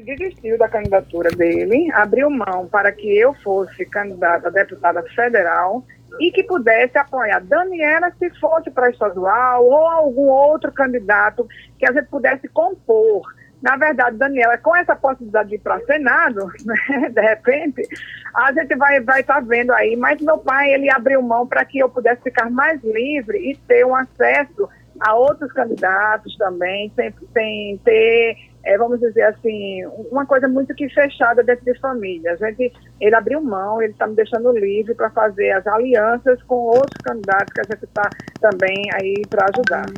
desistiu da candidatura dele, abriu mão para que eu fosse candidata a deputada federal e que pudesse apoiar Daniela se fosse para estadual ou algum outro candidato que a gente pudesse compor. Na verdade, Daniela, com essa possibilidade de ir para Senado, né, de repente, a gente vai estar vendo aí, mas meu pai, ele abriu mão para que eu pudesse ficar mais livre e ter um acesso a outros candidatos também, sem ter, vamos dizer assim, uma coisa muito que fechada dentro de família. Ele abriu mão, ele está me deixando livre para fazer as alianças com outros candidatos que a gente está também aí para ajudar.